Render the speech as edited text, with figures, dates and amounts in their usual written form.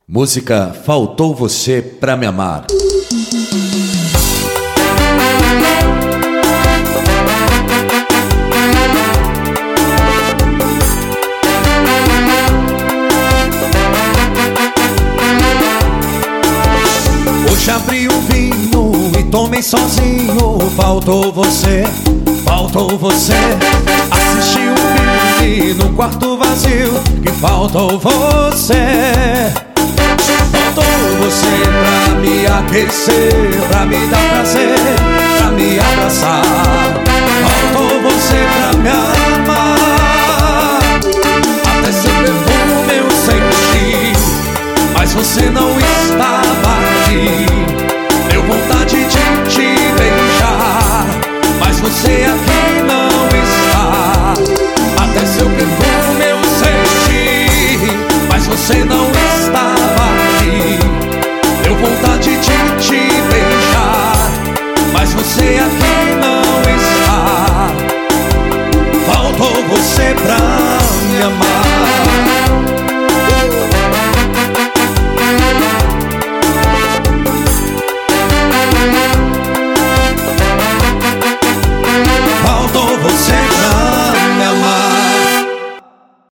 Música Faltou Você Pra Me Amar. Hoje abri um vinho e tomei sozinho. Faltou você, faltou você. Assisti um filme no quarto vazio. Que faltou você. Faltou você pra me aquecer, pra me dar prazer, pra me abraçar. Faltou você pra me amar. Até seu perfume eu senti, mas você não estava aqui. Deu vontade de te beijar, mas você aqui não está. Até seu perfume eu senti, mas você não estava aqui. Deu vontade de te beijar, mas você aqui não está. Faltou você pra me amar.